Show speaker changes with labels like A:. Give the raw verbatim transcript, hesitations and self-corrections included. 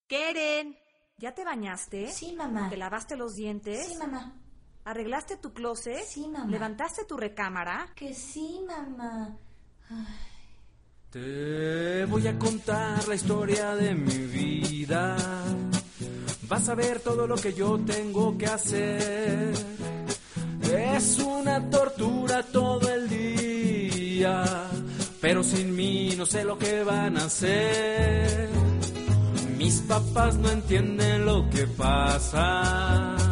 A: Keren, ¿ya te bañaste?
B: Sí, mamá.
A: ¿Te lavaste los dientes?
B: Sí, mamá.
A: ¿Arreglaste tu closet?
B: Sí, mamá.
A: ¿Levantaste tu recámara?
B: Que sí, mamá. Ay.
C: Te voy a contar la historia de mi vida. Vas a ver todo lo que yo tengo que hacer. Es una tortura todo el día, pero sin mí no sé lo que van a hacer. Mis papás no entienden lo que pasa.